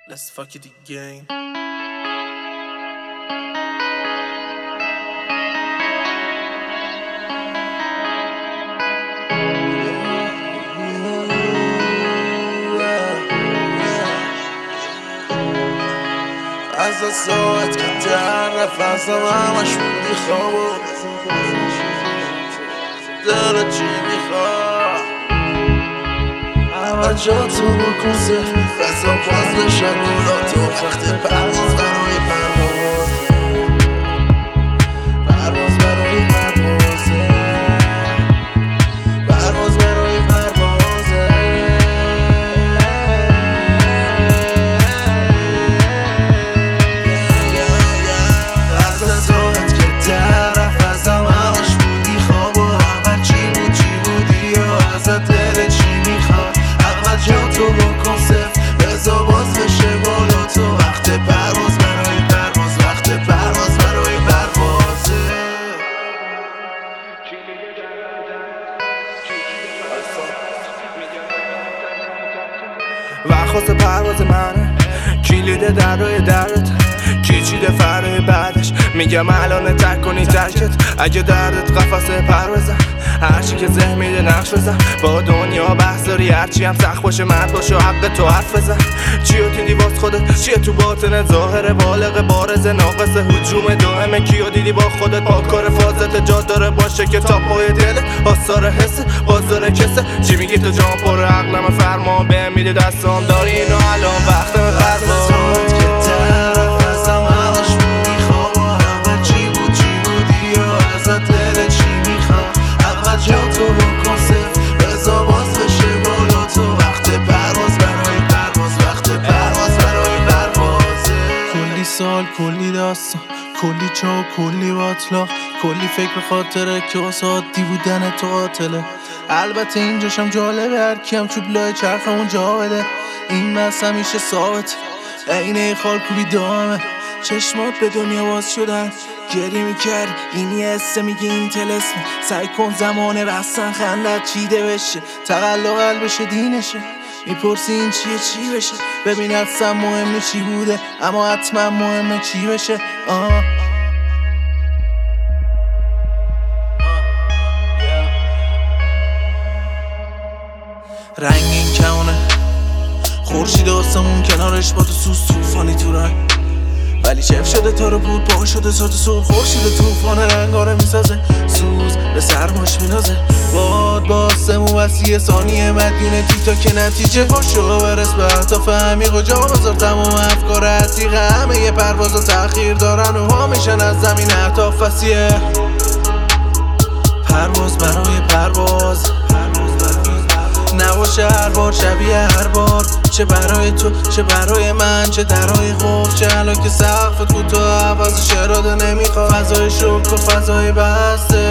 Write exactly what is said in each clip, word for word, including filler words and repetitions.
Let's fuck it again. از ساعت که در نفسم همش بودی خواب داره چی میخواه همه جا تو بکن سفری فضا باز بشن اولا تو وقت پرواز برای پرواز پرواز برای پروازه پرواز برای پروازه از ساعت که طرف ازم همش بودی خواب و اول چی بود چی بودی یا ازت دل چی میخواد اول جا تو بکن صفر بزا باز بشه بالا تو وقت پرواز برای پرواز وقت پرواز برای پروازه وقت پرواز منه کلید در روی درت کی چیده فرای بعدش میگم الان ترک کنی ترکت اگه دردت قفسه پروازم هرچی که ذهن میده نقش بزن با دنیا بحث داری هرچی هم سخت باشه مرد باشه و حق تو حرف بزن چیو دیدی واس خودت چیه تو باطن ظاهر بالغ بارز ناقص هجوم دائم کیو دیدی با خودت پاکار فازت جا داره باشه که تا پای دلت آثار حسه باز داره کسه چی میگی تو جان پر عقلم فرمان بهم میده دستام داری اینو الان وقتم پرواز تو بکن صفر بزا باز بشه بالا تو وقت پرواز برای پرواز وقت پرواز برای پروازه کلی سال کلی داستان کلی چا و کلی باطلاق کلی فکر خاطره که واسه بودن تو قاتله البته اینجاشم جالبه هر کیم چوب لای چرخمون جا بده این بس همیشه ثابت اینه خال کوبی دامه چشمات به دنیا باز شدن گری میکرد این یه حسه میگه این تلسمه سعی کن زمانه رستن خندت چیده بشه تقلا قلبشه دینشه میپرسی این چیه چی بشه ببین اصلا مهمه چی بوده اما حتما مهمه چی بشه آه رنگ این کمونه خورشید آسمون کنارش با تو سوز توفانی تو رنگ ولی شف شده تا رو بود با شده سات سول خورشید توفان رنگاره میسازه سوز به سرماش مینازه باد با آسمون وسیع ثانیه مدیونه تیتا که نتیجه باشو برس به اهداف عمیق و جا بذار تمام افکار عتیق همه یه پرواز و تأخیر دارن و ها میشن از زمین اهداف وسیعه پرواز برای پرواز نباشه هر بار شبیه هر بار چه برای تو چه برای من چه درای خوف چه حالا که سقفت کوتاه عوضش اراده نمیخواد فضای شک و فضای بسته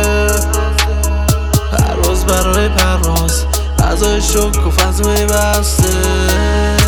پرواز برای پرواز فضای شک و فضای بسته